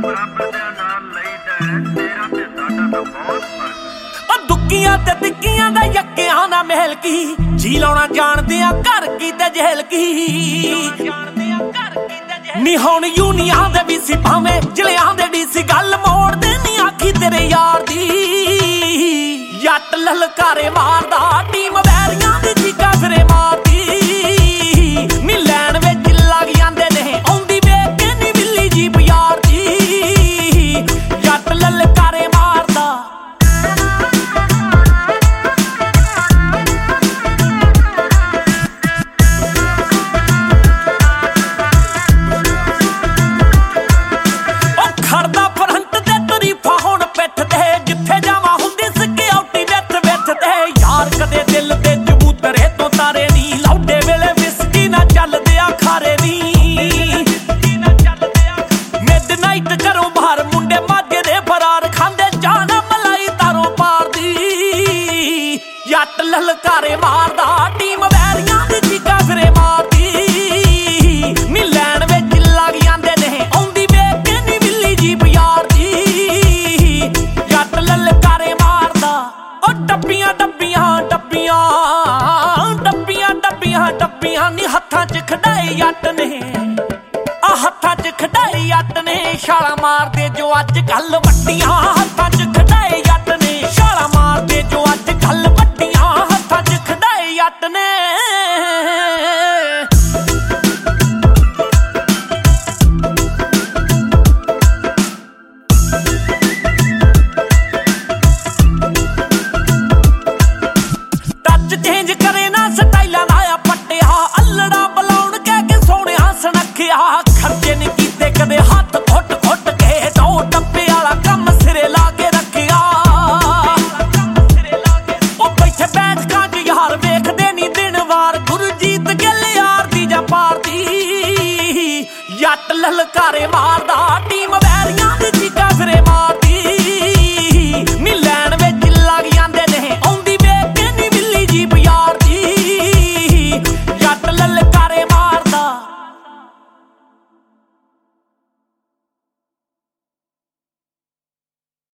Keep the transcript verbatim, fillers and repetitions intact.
दुखियां ते तिक्कियां दा यक्कियां ना महल की जी लाउणा जाणदे आ घर की ते जहल की नी हुण यूनियां दे वी सी भावें जिलियां दे डी सी गल मोड़ दे नी आखी तेरे यार दी जट ललकारे मारदा टीम वैरियां दी चीका फिरे मारदी नी लैन विच लग जांदे ने आउंदी वेख के नी बिल्ली जीप यार दी जट ललकारे मारदा खड़दा फ्रंट ते तरीफा हुण पिठ ते जिथे जावां हुंदी सिक्योरिटी विथ विथ ते यार कदे दिल ते कबूतरे तो तारे नी लौटे वेले विस्की ना चलदे आ खारे नी मिडनाइट घरों बाहर मुंडे माजे दे फरार खांदे जाना मलाई तारों पार दी जट ललकारे मारदा टीम वैरियां दी चीका फिरे मारदी नी लैन विच लग जांदे ने आउंदी वेख के नी बिल्ली जीप यार दी जट ललकारे मारदा ओ डब्बियां डब्बियां डब्बियां डब्बियां डब्बियां डब्बियां नी हत्थां च खड़ाए जट ने आ हत्थां च खड़ाए जट ने छाला मारदे जो अज कल वड्डियां हत्थां च खड़ाए जट ने छाला मारदे जो अज कल वड्डियां हत्थां च खड़ाए जट ने टच चेंज करे ना स्टाइलां लाया पट्टिया अल्लड़ा बलाउण कह के सोहणिया सनखिया खर्चे नी कीते कदे हत्थ घुट घुट के दो डब्बे वाला कम सिरे ला के रखिया ओ बैठे बैठकां च यार वेखदे नी दिन वार गुरजीत गिल यार दी जा पार दी जट ललकारे मारदा टीम वैरियां दी